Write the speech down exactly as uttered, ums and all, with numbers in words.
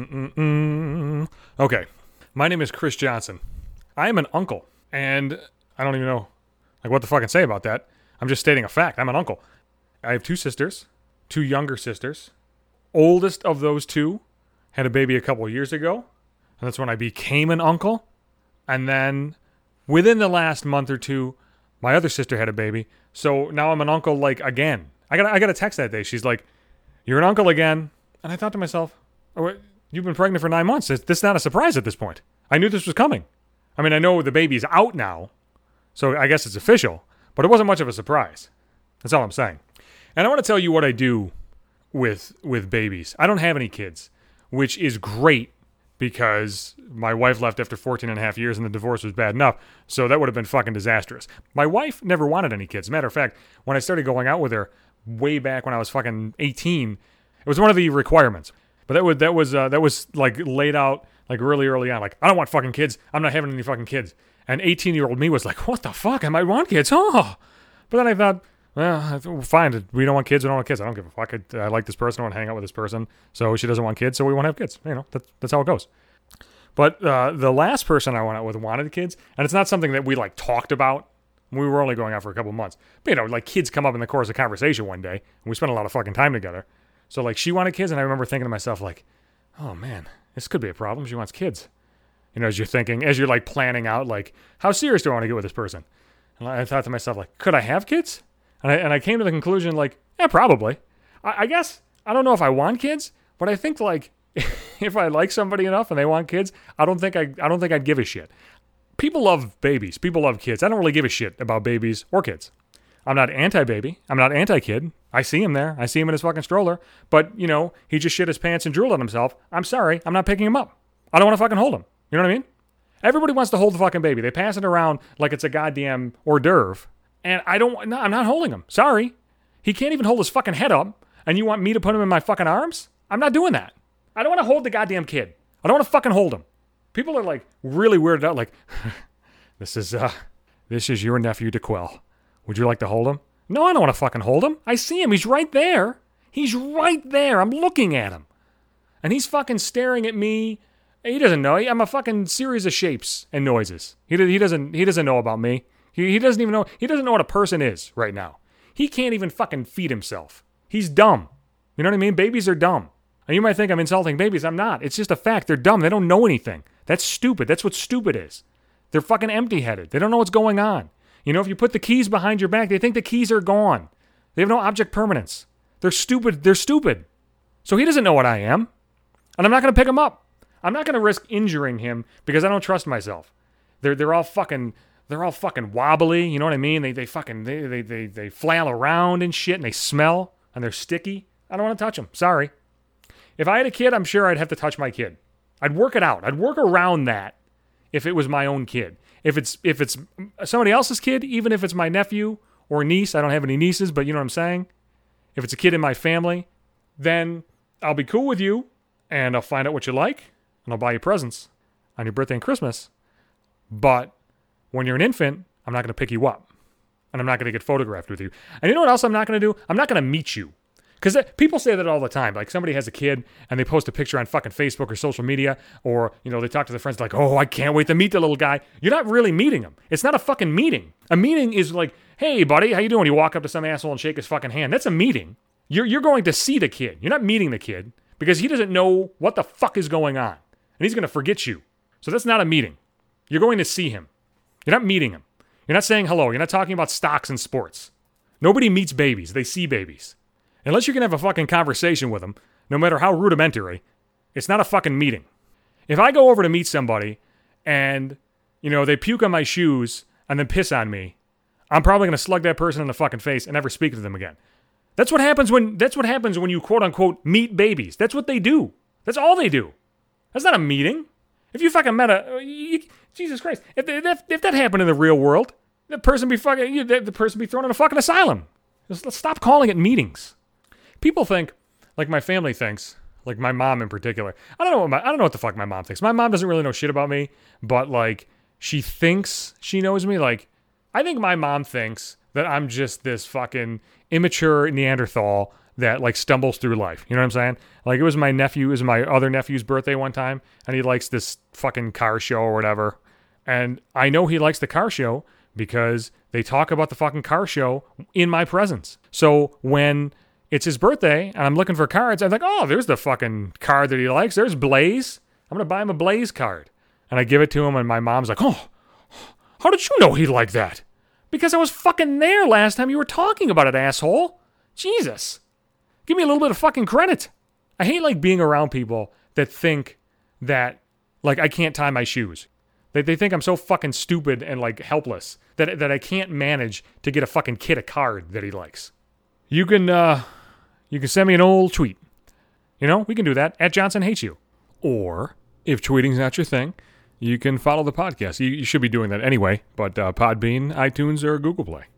Mm-mm-mm. Okay. My name is Chris Johnson. I am an uncle. And I don't even know like what the fuck I can say about that. I'm just stating a fact. I'm an uncle. I have two sisters. Two younger sisters. Oldest of those two had a baby a couple years ago. And that's when I became an uncle. And then within the last month or two, my other sister had a baby. So now I'm an uncle like again. I got I got a text that day. She's like, "You're an uncle again." And I thought to myself, oh, you've been pregnant for nine months. This is not a surprise at this point. I knew this was coming. I mean, I know the baby's out now, so I guess it's official. But it wasn't much of a surprise. That's all I'm saying. And I want to tell you what I do with with babies. I don't have any kids, which is great because my wife left after fourteen and a half years and the divorce was bad enough. So that would have been fucking disastrous. My wife never wanted any kids. Matter of fact, when I started going out with her way back when I was fucking eighteen, it was one of the requirements. But that was that was uh, that was like laid out like really early on. Like, I don't want fucking kids. I'm not having any fucking kids. And eighteen-year-old me was like, what the fuck? I might want kids. Oh. But then I thought, well, fine. We don't want kids. We don't want kids. I don't give a fuck. I, I like this person. I want to hang out with this person. So she doesn't want kids, so we won't have kids. You know, that, that's how it goes. But uh, the last person I went out with wanted kids, and it's not something that we like talked about. We were only going out for a couple months. But, you know, like kids come up in the course of conversation one day, and we spent a lot of fucking time together. So, like, she wanted kids, and I remember thinking to myself, like, oh, man, this could be a problem. She wants kids. You know, as you're thinking, as you're, like, planning out, like, how serious do I want to get with this person? And I thought to myself, like, could I have kids? And I, and I came to the conclusion, like, yeah, probably. I, I guess, I don't know if I want kids, but I think, like, if I like somebody enough and they want kids, I don't think I, I don't think I'd give a shit. People love babies. People love kids. I don't really give a shit about babies or kids. I'm not anti-baby. I'm not anti-kid. I see him there. I see him in his fucking stroller. But, you know, he just shit his pants and drooled on himself. I'm sorry. I'm not picking him up. I don't want to fucking hold him. You know what I mean? Everybody wants to hold the fucking baby. They pass it around like it's a goddamn hors d'oeuvre. And I don't, no, I'm not holding him. Sorry. He can't even hold his fucking head up. And you want me to put him in my fucking arms? I'm not doing that. I don't want to hold the goddamn kid. I don't want to fucking hold him. People are like really weirded out. Like, this is, uh, this is your nephew DeQuell. Would you like to hold him? No, I don't want to fucking hold him. I see him. He's right there. He's right there. I'm looking at him. And he's fucking staring at me. He doesn't know. I'm a fucking series of shapes and noises. He, he doesn't He doesn't know about me. He, he doesn't even know. He doesn't know what a person is right now. He can't even fucking feed himself. He's dumb. You know what I mean? Babies are dumb. And you might think I'm insulting babies. I'm not. It's just a fact. They're dumb. They don't know anything. That's stupid. That's what stupid is. They're fucking empty-headed. They don't know what's going on. You know, if you put the keys behind your back, they think the keys are gone. They have no object permanence. They're stupid. They're stupid. So he doesn't know what I am. And I'm not going to pick him up. I'm not going to risk injuring him because I don't trust myself. They're they're all fucking they're all fucking wobbly, you know what I mean? They they fucking they they they, they flail around and shit and they smell and they're sticky. I don't want to touch them. Sorry. If I had a kid, I'm sure I'd have to touch my kid. I'd work it out. I'd work around that if it was my own kid. If it's if it's somebody else's kid, even if it's my nephew or niece, I don't have any nieces, but you know what I'm saying? If it's a kid in my family, then I'll be cool with you, and I'll find out what you like, and I'll buy you presents on your birthday and Christmas. But when you're an infant, I'm not going to pick you up, and I'm not going to get photographed with you. And you know what else I'm not going to do? I'm not going to meet you. Because people say that all the time. Like somebody has a kid and they post a picture on fucking Facebook or social media, or, you know, they talk to their friends like, oh, I can't wait to meet the little guy. You're not really meeting him. It's not a fucking meeting. A meeting is like, hey, buddy, how you doing? You walk up to some asshole and shake his fucking hand. That's a meeting. You're, you're going to see the kid. You're not meeting the kid because he doesn't know what the fuck is going on. And he's going to forget you. So that's not a meeting. You're going to see him. You're not meeting him. You're not saying hello. You're not talking about stocks and sports. Nobody meets babies. They see babies. Unless you can have a fucking conversation with them, no matter how rudimentary, it's not a fucking meeting. If I go over to meet somebody and, you know, they puke on my shoes and then piss on me, I'm probably going to slug that person in the fucking face and never speak to them again. That's what happens when, that's what happens when you quote unquote meet babies. That's what they do. That's all they do. That's not a meeting. If you fucking met a, you, Jesus Christ, if, if, if that happened in the real world, the person be fucking, you, the person be thrown in a fucking asylum. Just, let's stop calling it meetings. People think, like my family thinks, like my mom in particular. I don't know what my, I don't know what the fuck my mom thinks. My mom doesn't really know shit about me, but like she thinks she knows me. Like I think my mom thinks that I'm just this fucking immature Neanderthal that like stumbles through life. You know what I'm saying? Like it was my nephew, it was my other nephew's birthday one time, and he likes this fucking car show or whatever. And I know he likes the car show because they talk about the fucking car show in my presence. So when it's his birthday and I'm looking for cards, I'm like, oh, there's the fucking card that he likes. There's Blaze. I'm going to buy him a Blaze card. And I give it to him, and my mom's like, oh, how did you know he'd like that? Because I was fucking there last time you were talking about it, asshole. Jesus. Give me a little bit of fucking credit. I hate like being around people that think that like I can't tie my shoes. They they think I'm so fucking stupid and like helpless that that I can't manage to get a fucking kid a card that he likes. You can uh you can send me an old tweet. You know, we can do that at Johnson Hates You. Or if tweeting's not your thing, you can follow the podcast. You, you should be doing that anyway, but uh, Podbean, iTunes, or Google Play.